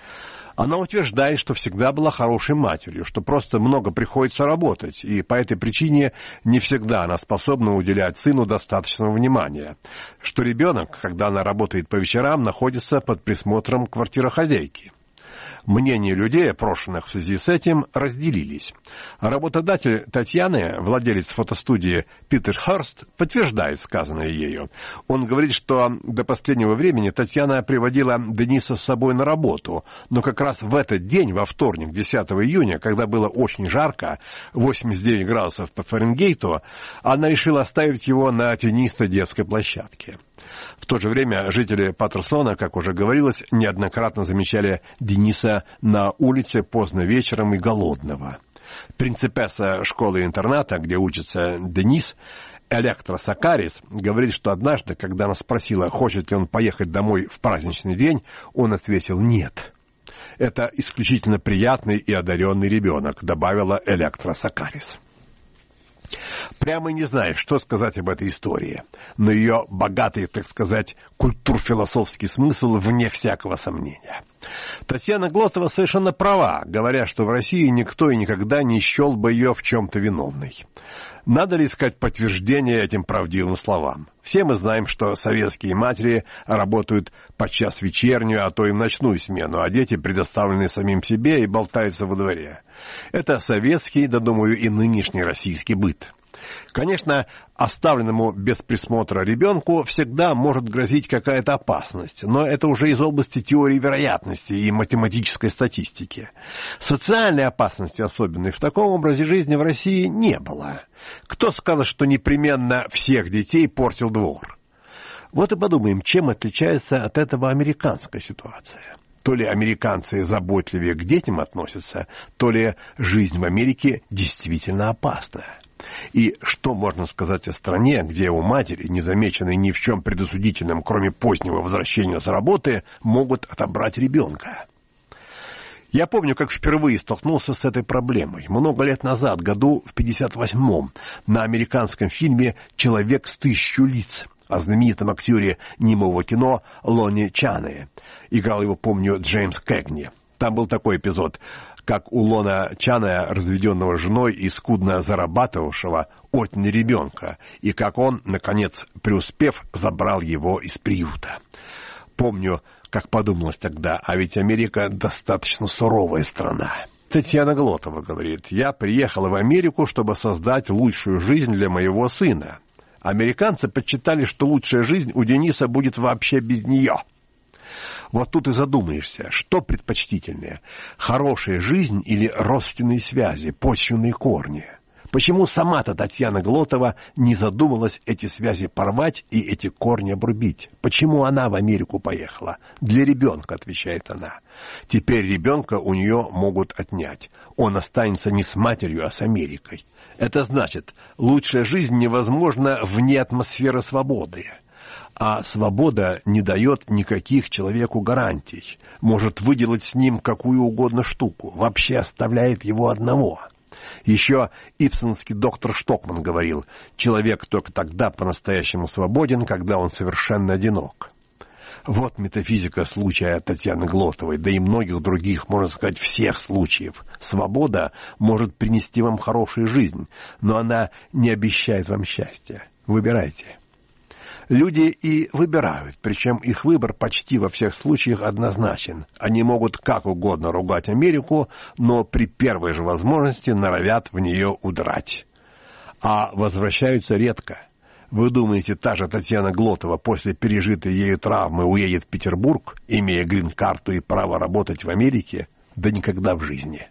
Она утверждает, что всегда была хорошей матерью, что просто много приходится работать, и по этой причине не всегда она способна уделять сыну достаточного внимания, что ребенок, когда она работает по вечерам, находится под присмотром квартирохозяйки. Мнения людей, опрошенных в связи с этим, разделились. Работодатель Татьяны, владелец фотостудии Питер Хёрст, подтверждает сказанное ею. Он говорит, что до последнего времени Татьяна приводила Дениса с собой на работу, но как раз в этот день, во вторник, десятого июня, когда было очень жарко, восемьдесят девять градусов по Фаренгейту, она решила оставить его на тенистой детской площадке. В то же время жители Паттерсона, как уже говорилось, неоднократно замечали Дениса на улице поздно вечером и голодного. Принципесса школы-интерната, где учится Денис, Электра Сакарис, говорит, что однажды, когда она спросила, хочет ли он поехать домой в праздничный день, он ответил «нет». «Это исключительно приятный и одаренный ребенок», добавила Электра Сакарис. Прямо не знаю, что сказать об этой истории, но ее богатый, так сказать, культурно-философский смысл вне всякого сомнения. Татьяна Глотова совершенно права, говоря, что в России никто и никогда не счел бы ее в чем-то виновной. Надо ли искать подтверждение этим правдивым словам? Все мы знаем, что советские матери работают подчас вечернюю, а то и ночную смену, а дети предоставлены самим себе и болтаются во дворе. Это советский, да, думаю, и нынешний российский быт. Конечно, оставленному без присмотра ребенку всегда может грозить какая-то опасность, но это уже из области теории вероятности и математической статистики. Социальной опасности особенной в таком образе жизни в России не было. Кто скажет, что непременно всех детей портил двор? Вот и подумаем, чем отличается от этого американская ситуация. То ли американцы заботливее к детям относятся, то ли жизнь в Америке действительно опасна. И что можно сказать о стране, где у матери, не замеченной ни в чем предосудительным, кроме позднего возвращения с работы, могут отобрать ребенка? Я помню, как впервые столкнулся с этой проблемой. Много лет назад, году в пятьдесят восьмом, на американском фильме «Человек с тысячу лиц» о знаменитом актере немого кино Лоне Чане. Играл его, помню, Джеймс Кэгни. Там был такой эпизод. как у Лона Чана, разведенного женой и скудно зарабатывавшего, отняли ребенка, и как он, наконец, преуспев, забрал его из приюта. Помню, как подумалось тогда, а ведь Америка достаточно суровая страна. Татьяна Глотова говорит: «Я приехала в Америку, чтобы создать лучшую жизнь для моего сына. Американцы подсчитали, что лучшая жизнь у Дениса будет вообще без нее». Вот тут и задумаешься, что предпочтительнее: хорошая жизнь или родственные связи, почвенные корни? Почему сама-то Татьяна Глотова не задумалась эти связи порвать и эти корни обрубить? Почему она в Америку поехала? Для ребенка, отвечает она. Теперь ребенка у нее могут отнять. Он останется не с матерью, а с Америкой. Это значит, лучшая жизнь невозможна вне атмосферы свободы. А свобода не дает никаких человеку гарантий. Может выделать с ним какую угодно штуку. Вообще оставляет его одного. Еще ипсонский доктор Штокман говорил: человек только тогда по-настоящему свободен, когда он совершенно одинок. Вот метафизика случая Татьяны Глотовой, да и многих других, можно сказать, всех случаев. Свобода может принести вам хорошую жизнь, но она не обещает вам счастья. Выбирайте. Люди и выбирают, причем их выбор почти во всех случаях однозначен. Они могут как угодно ругать Америку, но при первой же возможности норовят в нее удрать. А возвращаются редко. Вы думаете, та же Татьяна Глотова после пережитой ею травмы уедет в Петербург, имея грин-карту и право работать в Америке? Да никогда в жизни.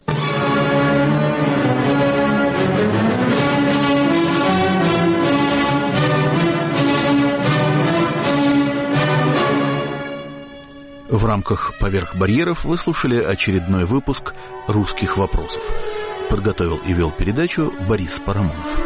В рамках «Поверх барьеров» вы слушали очередной выпуск «Русских вопросов». Подготовил и вел передачу Борис Парамонов.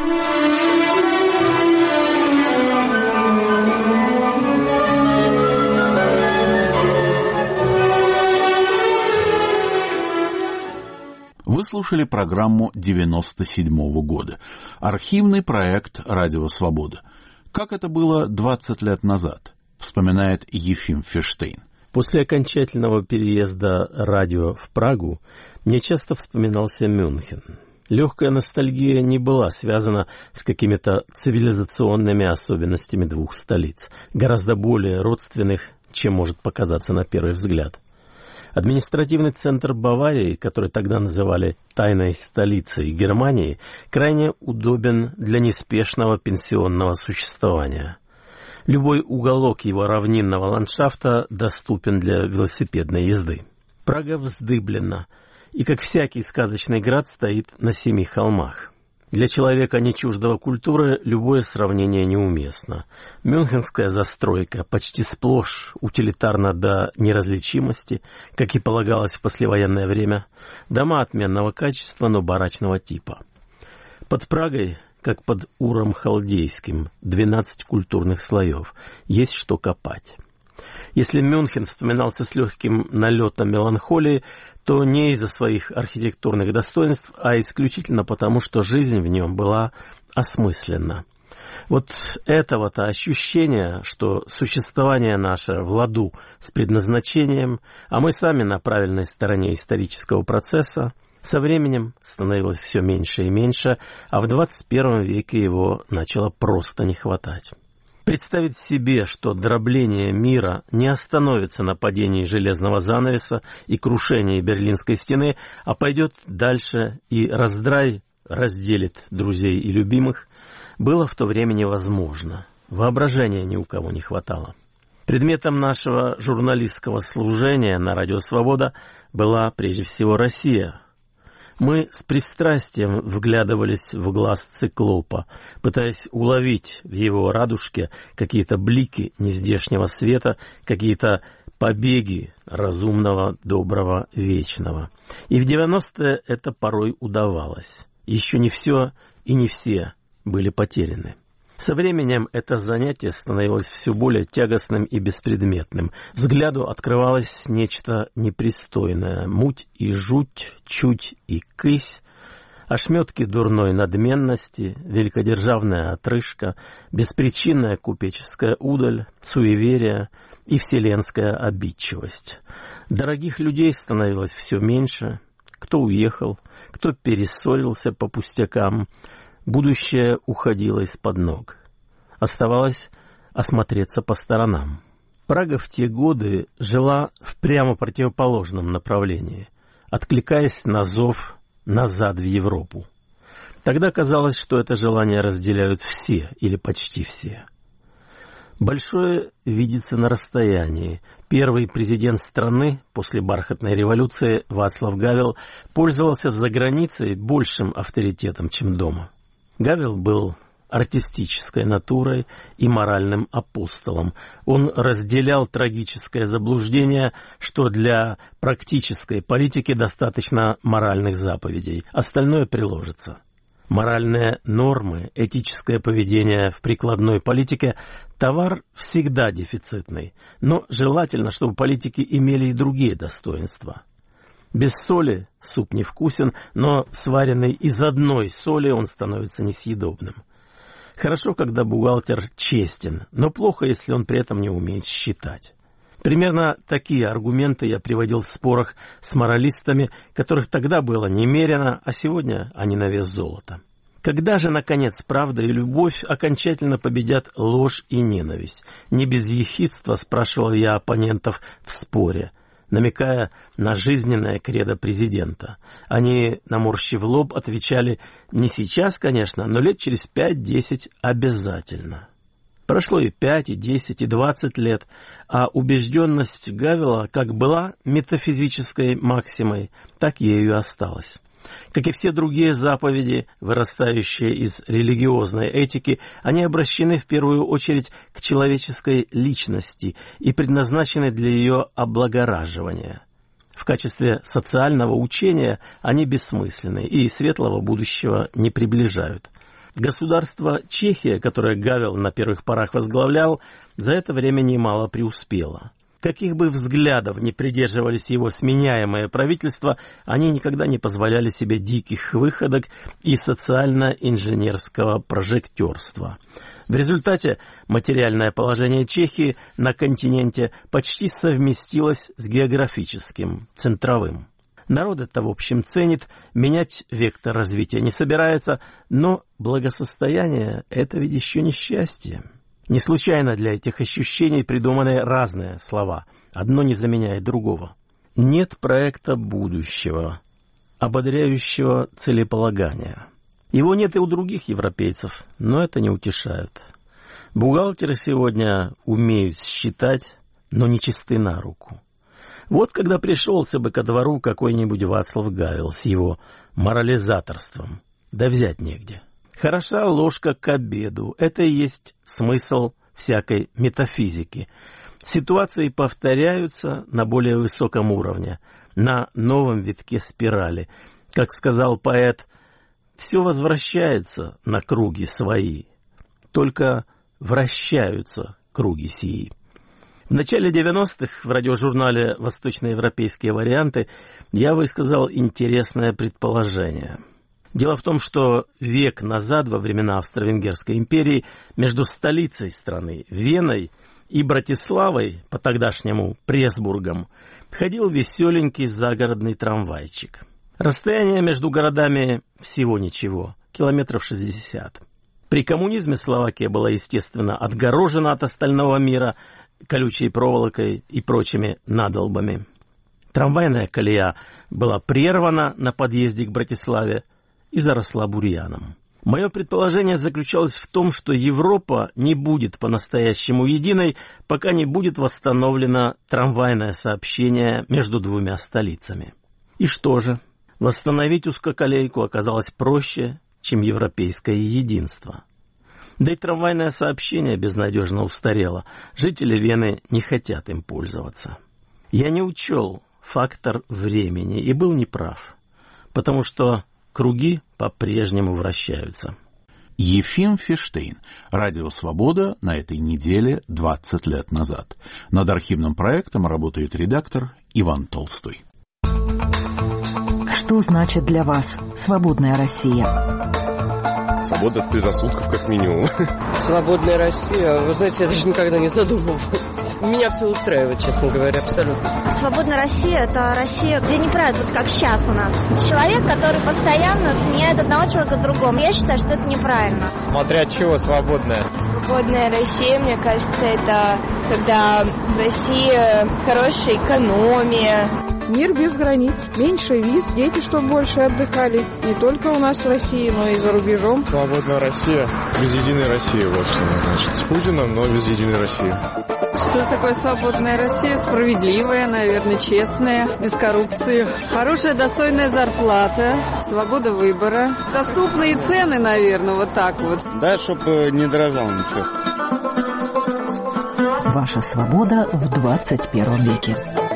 Вы слушали программу девяносто седьмого года. Архивный проект «Радио Свобода». Как это было двадцать лет назад, вспоминает Ефим Ферштейн. После окончательного переезда радио в Прагу мне часто вспоминался Мюнхен. Легкая ностальгия не была связана с какими-то цивилизационными особенностями двух столиц, гораздо более родственных, чем может показаться на первый взгляд. Административный центр Баварии, который тогда называли «тайной столицей Германии», крайне удобен для неспешного пенсионного существования. Любой уголок его равнинного ландшафта доступен для велосипедной езды. Прага вздыблена, и, как всякий сказочный град, стоит на семи холмах. Для человека не чуждого культуры любое сравнение неуместно. Мюнхенская застройка почти сплошь утилитарна до неразличимости, как и полагалось в послевоенное время. Дома отменного качества, но барачного типа. Под Прагой, как под Уром Халдейским, двенадцать культурных слоев. Есть что копать. Если Мюнхен вспоминался с легким налетом меланхолии, то не из-за своих архитектурных достоинств, а исключительно потому, что жизнь в нем была осмысленна. Вот этого-то ощущения, что существование наше в ладу с предназначением, а мы сами на правильной стороне исторического процесса, со временем становилось все меньше и меньше, а в двадцать первом веке его начало просто не хватать. Представить себе, что дробление мира не остановится на падении железного занавеса и крушении Берлинской стены, а пойдет дальше и раздрай разделит друзей и любимых, было в то время невозможно. Воображения ни у кого не хватало. Предметом нашего журналистского служения на Радио Свобода была прежде всего Россия. Мы с пристрастием вглядывались в глаз циклопа, пытаясь уловить в его радужке какие-то блики нездешнего света, какие-то побеги разумного, доброго, вечного. И в девяностые это порой удавалось. Еще не все и не все были потеряны. Со временем это занятие становилось все более тягостным и беспредметным. Взгляду открывалось нечто непристойное. Муть и жуть, чуть и кысь, ошметки дурной надменности, великодержавная отрыжка, беспричинная купеческая удаль, суеверие и вселенская обидчивость. Дорогих людей становилось все меньше, кто уехал, кто перессорился по пустякам. Будущее уходило из-под ног. Оставалось осмотреться по сторонам. Прага в те годы жила в прямо противоположном направлении, откликаясь на зов назад в Европу. Тогда казалось, что это желание разделяют все или почти все. Большое видится на расстоянии. Первый президент страны после бархатной революции Václav Гавел пользовался за границей большим авторитетом, чем дома. Гавел был артистической натурой и моральным апостолом. Он разделял трагическое заблуждение, что для практической политики достаточно моральных заповедей, остальное приложится. Моральные нормы, этическое поведение в прикладной политике – товар всегда дефицитный, но желательно, чтобы политики имели и другие достоинства. Без соли суп невкусен, но сваренный из одной соли он становится несъедобным. Хорошо, когда бухгалтер честен, но плохо, если он при этом не умеет считать. Примерно такие аргументы я приводил в спорах с моралистами, которых тогда было немерено, а сегодня они на вес золота. Когда же, наконец, правда и любовь окончательно победят ложь и ненависть? Не без ехидства спрашивал я оппонентов в споре, намекая на жизненное кредо президента. Они, наморщив лоб, отвечали: не сейчас, конечно, но лет через пять-десять обязательно. Прошло и пять, и десять, и двадцать лет, а убежденность Гавела как была метафизической максимой, так ею и осталась. Как и все другие заповеди, вырастающие из религиозной этики, они обращены в первую очередь к человеческой личности и предназначены для ее облагораживания. В качестве социального учения они бессмысленны и светлого будущего не приближают. Государство Чехия, которое Гавел на первых порах возглавлял, за это время немало преуспело. Каких бы взглядов ни придерживались его сменяемые правительства, они никогда не позволяли себе диких выходок и социально-инженерского прожектерства. В результате материальное положение Чехии на континенте почти совместилось с географическим, центровым. Народ это, в общем, ценит, менять вектор развития не собирается, но благосостояние – это ведь еще не счастье. Не случайно для этих ощущений придуманы разные слова, одно не заменяет другого. Нет проекта будущего, ободряющего целеполагания. Его нет и у других европейцев, но это не утешает. Бухгалтеры сегодня умеют считать, но не чисты на руку. Вот когда пришелся бы ко двору какой-нибудь Václav Гавел с его морализаторством, да взять негде. Хороша ложка к обеду. Это и есть смысл всякой метафизики. Ситуации повторяются на более высоком уровне, на новом витке спирали. Как сказал поэт, все возвращается на круги свои, только вращаются круги сии. В начале девяностых в радиожурнале «Восточноевропейские варианты» я высказал интересное предположение. Дело в том, что век назад, во времена Австро-Венгерской империи, между столицей страны, Веной, и Братиславой, по-тогдашнему Пресбургом, ходил веселенький загородный трамвайчик. Расстояние между городами всего ничего, километров шестьдесят. При коммунизме Словакия была, естественно, отгорожена от остального мира колючей проволокой и прочими надолбами. Трамвайная колея была прервана на подъезде к Братиславе и заросла бурьяном. Мое предположение заключалось в том, что Европа не будет по-настоящему единой, пока не будет восстановлено трамвайное сообщение между двумя столицами. И что же? Восстановить узкоколейку оказалось проще, чем европейское единство. Да и трамвайное сообщение безнадежно устарело. Жители Вены не хотят им пользоваться. Я не учел фактор времени и был неправ, потому что круги по-прежнему вращаются. Ефим Фиштейн. Радио «Свобода» на этой неделе двадцать лет назад. Над архивным проектом работает редактор Иван Толстой. Что значит для вас «Свободная Россия»? Свобода от предрассудков, как минимум. Свободная Россия, вы знаете, я даже никогда не задумывался. Меня все устраивает, честно говоря, абсолютно. Свободная Россия – это Россия, где не правят, вот как сейчас у нас. Человек, который постоянно сменяет одного человека другому. Я считаю, что это неправильно. Смотря от чего свободная? Свободная Россия, мне кажется, это когда в России хорошая экономия. Мир без границ, меньше виз, дети, чтобы больше отдыхали. Не только у нас в России, но и за рубежом. Свободная Россия без единой России, вот что она значит. С Путиным, но без единой России. Что такое свободная Россия? Справедливая, наверное, честная, без коррупции. Хорошая, достойная зарплата, свобода выбора. Доступные цены, наверное, вот так вот. Да, чтобы не дорожало ничего. Ваша свобода в двадцать первом веке.